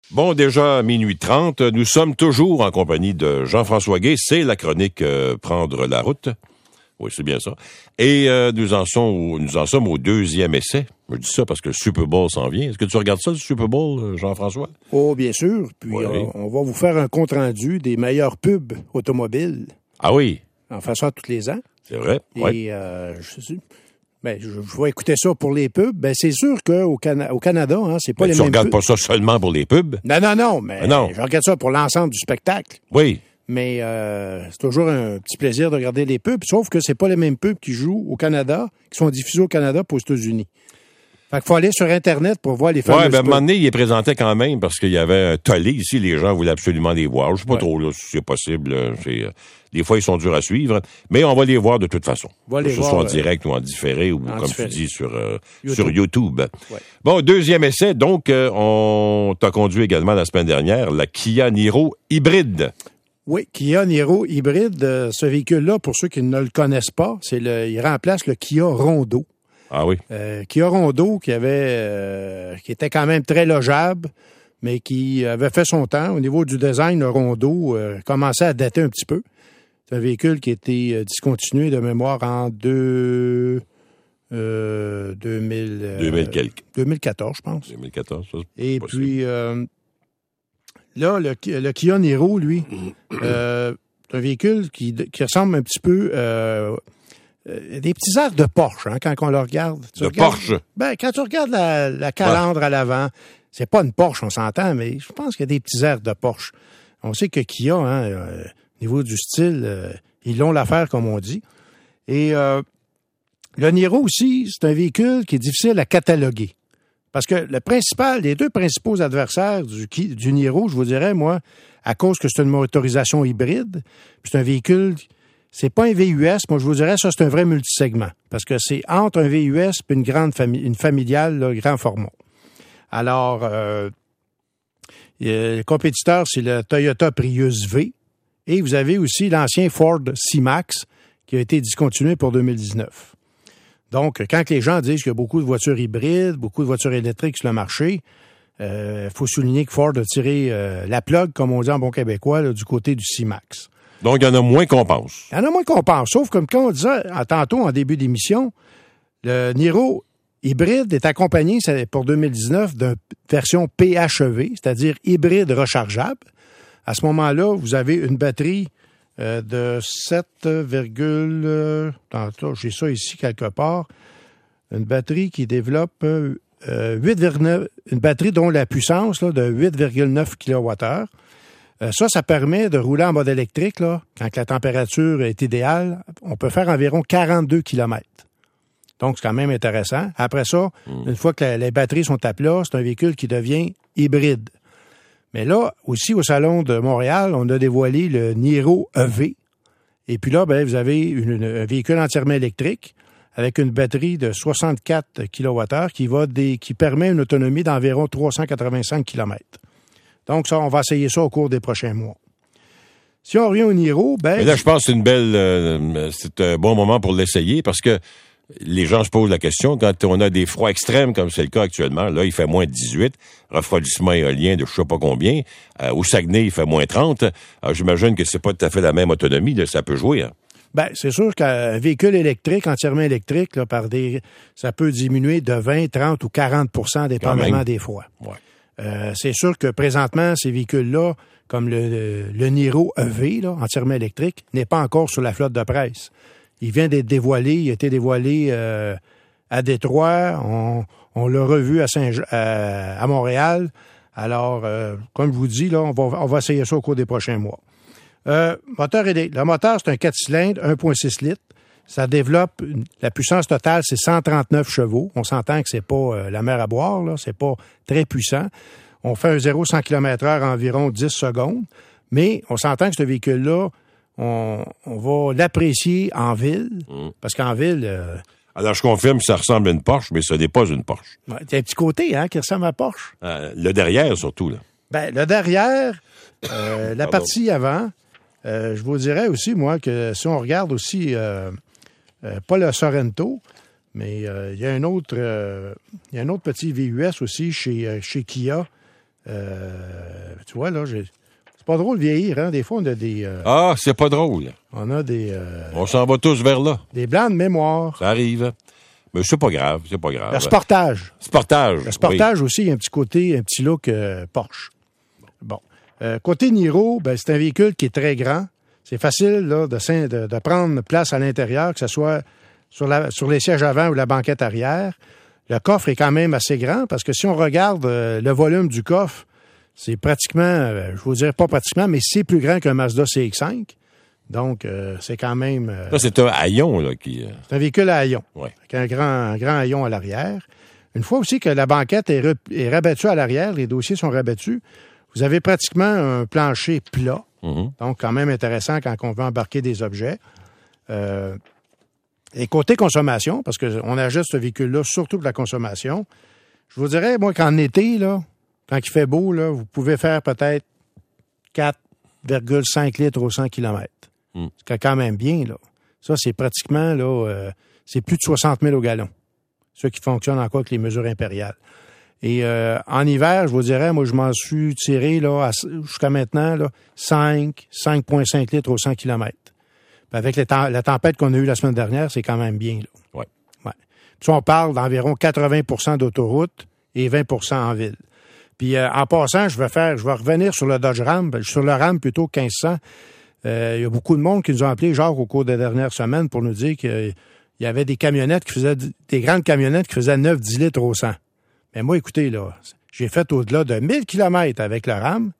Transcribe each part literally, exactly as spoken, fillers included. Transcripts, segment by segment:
Bon, déjà minuit trente, nous sommes toujours en compagnie de Jean-François Guay. C'est la chronique euh, Prendre la route. Oui, c'est bien ça. Et euh, nous, en sommes au, nous en sommes au deuxième essai. Je dis ça parce que le Super Bowl s'en vient. Est-ce que tu regardes ça, le Super Bowl, Jean-François? Oh, bien sûr. Puis oui. on, on va vous faire un compte-rendu des meilleurs pubs automobiles. Ah oui? On fait ça tous les ans. C'est vrai, Et oui. euh, je sais... Ben, je, je vais écouter ça pour les pubs. Ben, c'est sûr qu'au Cana- au Canada, hein, c'est pas Mais les tu mêmes regardes pubs. pas ça seulement pour les pubs? Non, non, non, mais Ah non. je regarde ça pour l'ensemble du spectacle. Oui. Mais euh, c'est toujours un petit plaisir de regarder les pubs, sauf que c'est pas les mêmes pubs qui jouent au Canada, qui sont diffusés au Canada pour aux États-Unis. Fait qu'il faut aller sur Internet pour voir les fameuses Oui, ben, à un pubs. moment donné, il les présentait quand même parce qu'il y avait un tollé ici. Les gens voulaient absolument les voir. Je sais pas Ouais. trop là, si c'est possible. C'est, euh, des fois, ils sont durs à suivre. Mais on va les voir de toute façon. On va Que les ce voir, soit en euh, direct ou en différé ou, en comme différé. tu dis, sur, euh, YouTube. sur YouTube. Ouais. Bon, deuxième essai. Donc, euh, on t'a conduit également la semaine dernière la Kia Niro hybride. Oui, Kia Niro hybride, euh, ce véhicule-là, pour ceux qui ne le connaissent pas, c'est le, il remplace le Kia Rondo. Ah oui. Euh, Kia Rondo, qui avait, euh, qui était quand même très logeable, mais qui avait fait son temps. Au niveau du design, le Rondo euh, commençait à dater un petit peu. C'est un véhicule qui a été euh, discontinué de mémoire en deux, euh, deux mille, euh, deux mille quelques. deux mille quatorze, je pense. deux mille quatorze, ça, c'est Et possible. puis, euh, là, le, le Kia Niro, lui, euh, c'est un véhicule qui, qui ressemble un petit peu... Euh, Euh, des petits airs de Porsche, hein, quand on le regarde. Tu De regardes- Porsche? Ben, quand tu regardes la, la calandre à l'avant, c'est pas une Porsche, on s'entend, mais je pense qu'il y a des petits airs de Porsche. On sait que Kia, hein, euh, au niveau du style, euh, ils l'ont l'affaire, comme on dit. Et euh, le Niro aussi, c'est un véhicule qui est difficile à cataloguer. Parce que le principal, les deux principaux adversaires du, Ki- du Niro, je vous dirais, moi, à cause que c'est une motorisation hybride, puis c'est un véhicule... C'est pas un V U S, moi je vous dirais, ça c'est un vrai multisegment. Parce que c'est entre un V U S et une grande famille, une familiale, là, grand format. Alors, euh, le compétiteur, c'est le Toyota Prius V. Et vous avez aussi l'ancien Ford C-Max qui a été discontinué pour deux mille dix-neuf. Donc, quand les gens disent qu'il y a beaucoup de voitures hybrides, beaucoup de voitures électriques sur le marché, il euh, faut souligner que Ford a tiré euh, la plug, comme on dit en bon québécois, là, du côté du C-Max. Donc, il y en a moins qu'on pense. Il y en a moins qu'on pense, sauf comme quand on disait en- tantôt en début d'émission, le Niro hybride est accompagné c'est pour deux mille dix-neuf d'une version P H E V, c'est-à-dire hybride rechargeable. À ce moment-là, vous avez une batterie euh, de sept, euh, tantôt, j'ai ça ici quelque part, une batterie qui développe euh, huit virgule neuf, une batterie dont la puissance là, de huit virgule neuf kilowattheures. Euh, ça, ça permet de rouler en mode électrique, là, quand la température est idéale. On peut faire environ quarante-deux kilomètres. Donc, c'est quand même intéressant. Après ça, mmh. une fois que la, les batteries sont à plat, c'est un véhicule qui devient hybride. Mais là, aussi au Salon de Montréal, on a dévoilé le Niro E V. Et puis là, ben, vous avez une, une, un véhicule entièrement électrique avec une batterie de soixante-quatre kilowattheures qui, va des, qui permet une autonomie d'environ trois cent quatre-vingt-cinq kilomètres. Donc, ça, on va essayer ça au cours des prochains mois. Si on revient au Niro, ben... Mais là, je pense que c'est une belle... Euh, c'est un bon moment pour l'essayer parce que les gens se posent la question, quand on a des froids extrêmes, comme c'est le cas actuellement, là, il fait moins dix-huit, refroidissement éolien de je sais pas combien. Euh, au Saguenay, il fait moins trente. Alors, j'imagine que c'est pas tout à fait la même autonomie, là, ça peut jouer. Hein. Ben, c'est sûr qu'un véhicule électrique, entièrement électrique, là, par des, ça peut diminuer de vingt, trente ou quarante pour cent dépendamment des fois. Ouais. Euh, c'est sûr que présentement, ces véhicules-là, comme le, le, le Niro E V, là, entièrement électrique, n'est pas encore sur la flotte de presse. Il vient d'être dévoilé, il a été dévoilé euh, à Détroit, on, on l'a revu à, Saint à, à Montréal. Alors, euh, comme je vous dis, là, on va, on va essayer ça au cours des prochains mois. Euh, moteur électrique. Le moteur, c'est un quatre cylindres, un virgule six litres. Ça développe, une, la puissance totale, c'est cent trente-neuf chevaux. On s'entend que c'est pas euh, la mer à boire, là, c'est pas très puissant. On fait un zéro à cent kilomètres heure en environ dix secondes. Mais on s'entend que ce véhicule-là, on, on va l'apprécier en ville, mmh. parce qu'en ville... Euh, Alors, je confirme que ça ressemble à une Porsche, mais ce n'est pas une Porsche. Ouais, il y a un petit côté hein, qui ressemble à Porsche. Euh, le derrière, surtout. Là. Ben, le derrière, euh, la partie avant, euh, je vous dirais aussi, moi, que si on regarde aussi, euh, euh, pas le Sorento, mais euh, il y a un autre euh, il y a un autre petit V U S aussi chez, euh, chez Kia. Euh, tu vois, là, j'ai... c'est pas drôle de vieillir, hein? Des fois, on a des... Euh... Ah, c'est pas drôle. On a des... Euh... On s'en va tous vers là. Des blancs de mémoire. Ça arrive. Mais c'est pas grave, c'est pas grave. Le sportage. Sportage. Le sportage oui. aussi, il y a un petit côté, un petit look euh, Porsche. Bon. Euh, côté Niro, ben, c'est un véhicule qui est très grand. C'est facile là, de, de, de prendre place à l'intérieur, que ce soit sur, la, sur les sièges avant ou la banquette arrière. Le coffre est quand même assez grand parce que si on regarde euh, le volume du coffre, c'est pratiquement, euh, je vous dirais pas pratiquement, mais c'est plus grand qu'un Mazda C X cinq. Donc, euh, c'est quand même... Euh, ça, c'est un haillon, là, qui... C'est un véhicule à haillon, ouais. avec un grand, un grand haillon à l'arrière. Une fois aussi que la banquette est, re, est rabattue à l'arrière, les dossiers sont rabattus, vous avez pratiquement un plancher plat. Mm-hmm. Donc, quand même intéressant quand on veut embarquer des objets. Euh, et côté consommation, parce qu'on achète ce véhicule-là surtout pour la consommation, je vous dirais, moi, qu'en été, là, quand il fait beau, là, vous pouvez faire peut-être quatre virgule cinq litres au cent kilomètres. Mm. C'est quand même bien, là. Ça, c'est pratiquement, là, euh, c'est plus de soixante mille au gallon. Ceux qui fonctionnent encore avec les mesures impériales. Et euh, en hiver, je vous dirais, moi, je m'en suis tiré, là, à, jusqu'à maintenant, là, cinq, cinq virgule cinq litres au cent kilomètres. Puis avec les tem- la tempête qu'on a eue la semaine dernière, c'est quand même bien, là. Ouais. Ouais. Puis on parle d'environ quatre-vingts pour cent d'autoroute et vingt pour cent en ville. Puis euh, en passant, je vais faire, je vais revenir sur le Dodge Ram, sur le Ram plutôt quinze cents. Euh, il y a beaucoup de monde qui nous ont appelés, genre, au cours des dernières semaines pour nous dire qu'il y avait des camionnettes qui faisaient, des grandes camionnettes qui faisaient neuf dix litres au cent. Mais moi, écoutez, là, j'ai fait au-delà de mille kilomètres avec le Ram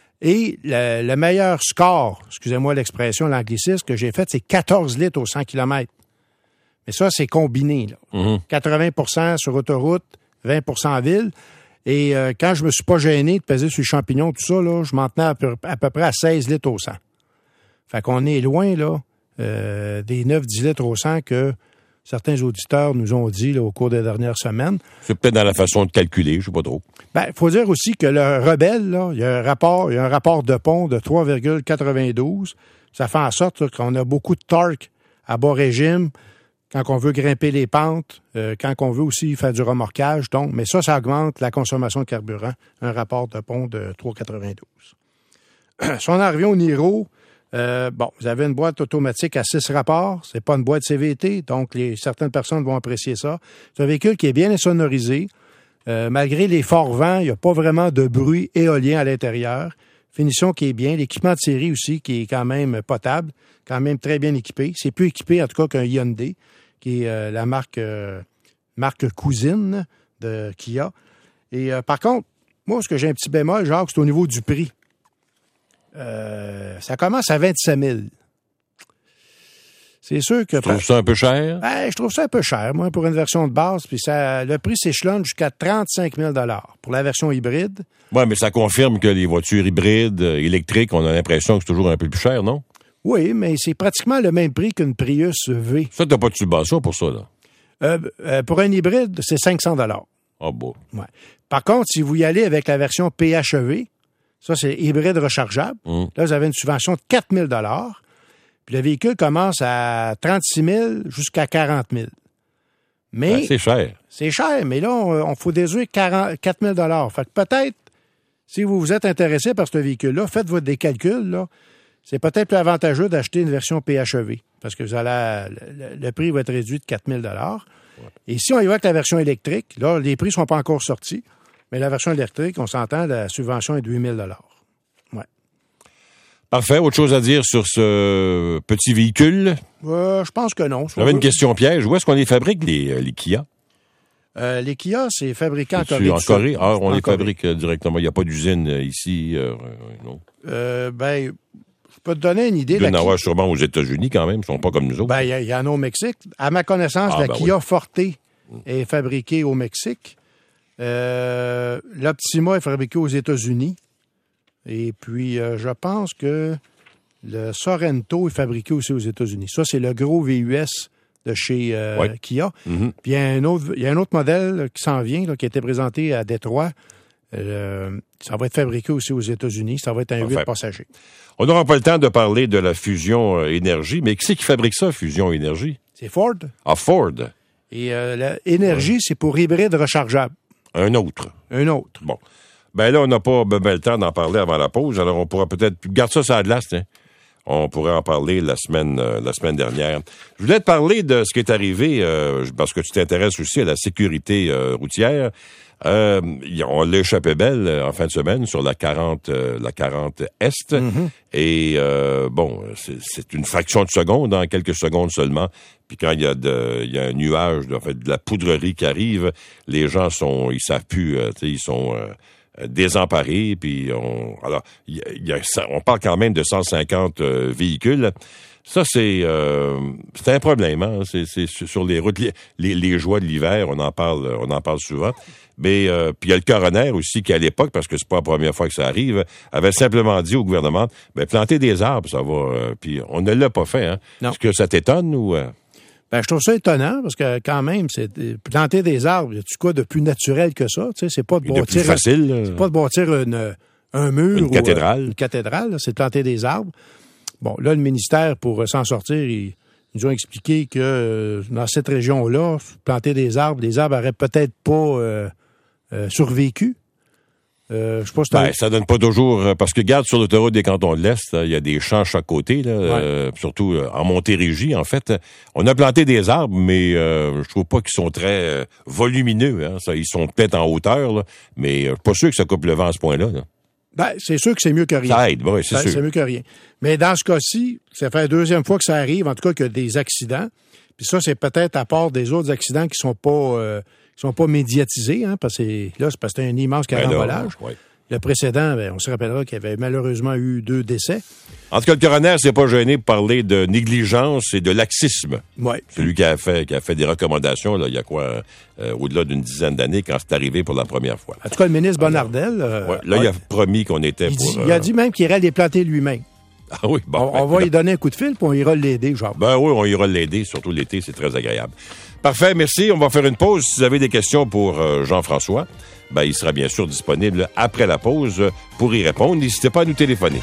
et le, le meilleur score, excusez-moi l'expression, l'anglicisme, que j'ai fait, c'est quatorze litres au cent kilomètres. Mais ça, c'est combiné, là. Mm-hmm. quatre-vingts pour cent sur autoroute, vingt pour cent en ville. Et euh, quand je me suis pas gêné de peser sur les champignons, tout ça, là, je m'en tenais à peu, à peu près à seize litres au cent. Fait qu'on est loin, là, euh, des neuf dix litres au cent que certains auditeurs nous ont dit là, au cours des dernières semaines. C'est peut-être dans la façon de calculer, je sais pas trop. Ben, il faut dire aussi que le Rebelle, là, il y a un rapport, il y a un rapport de pont de trois virgule quatre-vingt-douze. Ça fait en sorte là, qu'on a beaucoup de torque à bas régime quand on veut grimper les pentes, euh, quand on veut aussi faire du remorquage. Donc, mais ça, ça augmente la consommation de carburant. Un rapport de pont de trois virgule quatre-vingt-douze. Si on en revient au Niro, Euh, bon, vous avez une boîte automatique à six rapports. C'est pas une boîte C V T, donc les, certaines personnes vont apprécier ça. C'est un véhicule qui est bien insonorisé. Euh, malgré les forts vents, il n'y a pas vraiment de bruit éolien à l'intérieur. Finition qui est bien. L'équipement de série aussi qui est quand même potable, quand même très bien équipé. C'est plus équipé en tout cas qu'un Hyundai, qui est euh, la marque euh, marque cousine de Kia. Et euh, par contre, moi, ce que j'ai un petit bémol, Jacques, c'est au niveau du prix. Euh, ça commence à vingt-sept mille. C'est sûr que... Tu trouves ça un peu cher? Ben, je trouve ça un peu cher, moi, pour une version de base. Puis ça, le prix s'échelonne jusqu'à trente-cinq mille dollars pour la version hybride. Oui, mais ça confirme que les voitures hybrides, euh, électriques, on a l'impression que c'est toujours un peu plus cher, non? Oui, mais c'est pratiquement le même prix qu'une Prius V. Ça, t'as pas de subvention pour ça, là? Euh, euh, pour un hybride, c'est cinq cents dollars. Ah bon. Ouais. Par contre, si vous y allez avec la version P H E V, ça, c'est hybride rechargeable. Mmh. Là, vous avez une subvention de quatre mille dollars. Puis le véhicule commence à trente-six mille jusqu'à quarante mille. Mais ben, c'est cher. C'est cher, mais là, on, on faut déduire quatre mille dollars. Fait que peut-être, si vous vous êtes intéressé par ce véhicule-là, faites votre des calculs, là. C'est peut-être plus avantageux d'acheter une version P H E V parce que vous allez, le, le prix va être réduit de quatre mille dollars. Ouais. Et si on y va avec la version électrique, là, les prix ne sont pas encore sortis. Mais la version électrique, on s'entend, la subvention est de huit mille dollars. Ouais. Parfait. Autre chose à dire sur ce petit véhicule? Euh, je pense que non. J'avais une question piège. Où est-ce qu'on les fabrique, les, les Kia? Euh, les Kia, c'est fabriqué en Corée. En Corée? Ah, on en les Corée. fabrique directement. Il n'y a pas d'usine ici, euh, non? Euh, ben, je peux te donner une idée. Il doit y en avoir sûrement aux États-Unis quand même. Ils ne sont pas comme nous autres. Ben, il y, y en a au Mexique. À ma connaissance, ah, la ben Kia oui. Forte est fabriquée au Mexique. Euh, L'Optima est fabriqué aux États-Unis. Et puis, euh, je pense que le Sorento est fabriqué aussi aux États-Unis. Ça, c'est le gros V U S de chez euh, ouais. Kia. Mm-hmm. Puis, il y a un autre, il y a un autre modèle là, qui s'en vient, là, qui a été présenté à Détroit. Euh, ça va être fabriqué aussi aux États-Unis. Ça va être un huit enfin, passagers. On n'aura pas le temps de parler de la Fusion euh, Énergie, mais qui c'est qui fabrique ça, Fusion Énergie? C'est Ford. Ah, Ford. Et euh, l'énergie, ouais. c'est pour hybride rechargeable. Un autre. Un autre. Bon. Ben là, on n'a pas ben, ben, le temps d'en parler avant la pause, alors on pourra peut-être... Garde ça sur la glace, hein. On pourrait en parler la semaine euh, la semaine dernière. Je voulais te parler de ce qui est arrivé, euh, parce que tu t'intéresses aussi à la sécurité euh, routière. Euh, on l'a échappé belle euh, en fin de semaine sur la quarante, euh, la quarante Est. Mm-hmm. Et euh, bon, c'est, c'est une fraction de seconde, en quelques secondes seulement. Puis quand il y a de, il y a un nuage, de, en fait, de la poudrerie qui arrive, les gens sont, ils savent plus, euh, tu sais, ils sont euh, désemparés. Puis on, alors, il y, y a, on parle quand même de cent cinquante euh, véhicules. Ça, c'est euh, c'est un problème, hein? C'est, c'est sur les routes, les, les joies de l'hiver, on en parle, on en parle souvent. Mais euh, puis il y a le coroner aussi qui, à l'époque, parce que c'est pas la première fois que ça arrive, avait simplement dit au gouvernement, ben planter des arbres, ça va. Euh, puis on ne l'a pas fait, hein? Non. Est-ce que ça t'étonne ou euh... Ben, je trouve ça étonnant parce que quand même, c'est planter des arbres, y a-tu quoi de plus naturel que ça? Tu sais, c'est pas de bâtir, de plus facile, un, c'est pas de bâtir une, un mur une ou cathédrale. Une cathédrale, là, c'est de planter des arbres. Bon, là, le ministère, pour s'en sortir, ils, ils nous ont expliqué que euh, dans cette région-là, planter des arbres, les arbres n'auraient peut-être pas euh, euh, survécu. Euh, je sais pas si ben, ça donne pas toujours, parce que regarde sur l'autoroute des Cantons de l'Est, il y a des champs à chaque côté, là, ouais. euh, surtout euh, en Montérégie, en fait. On a planté des arbres, mais euh, je trouve pas qu'ils sont très euh, volumineux. Hein, ça, ils sont peut-être en hauteur, là, mais euh, pas sûr que ça coupe le vent à ce point-là. Là. Ben, c'est sûr que c'est mieux que rien. Ça aide, oui, c'est ça, sûr. C'est mieux que rien. Mais dans ce cas-ci, ça fait la deuxième fois que ça arrive, en tout cas, qu'il y a des accidents. Puis ça, c'est peut-être à part des autres accidents qui sont pas euh, qui sont pas médiatisés, hein, parce que là, c'est parce que c'est un immense carambolage. Ben ouais. Le précédent, ben, on se rappellera qu'il y avait malheureusement eu deux décès. En tout cas, le coroner s'est pas gêné pour parler de négligence et de laxisme. Ouais. Celui qui a fait qui a fait des recommandations, là, il y a quoi, euh, au-delà d'une dizaine d'années, quand c'est arrivé pour la première fois. En tout cas, le ministre Bonnardel... Euh, ouais, là, ouais. il a promis qu'on était il pour... Dit, euh... Il a dit même qu'il irait les planter lui-même. Ah oui, bon. On, ben, on va ben, lui donner un coup de fil, puis on ira l'aider, genre. Ben oui, on ira l'aider, surtout l'été, c'est très agréable. Parfait, merci. On va faire une pause. Si vous avez des questions pour euh, Jean-François, ben, il sera bien sûr disponible après la pause pour y répondre. N'hésitez pas à nous téléphoner.